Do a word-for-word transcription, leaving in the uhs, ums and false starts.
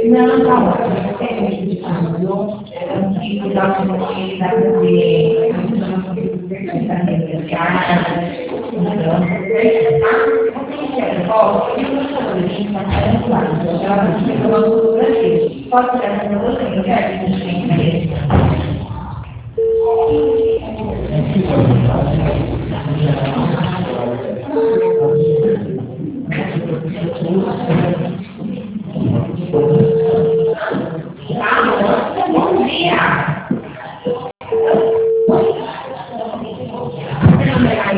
não fala que é utilizando tipo da possibilidade de pode ser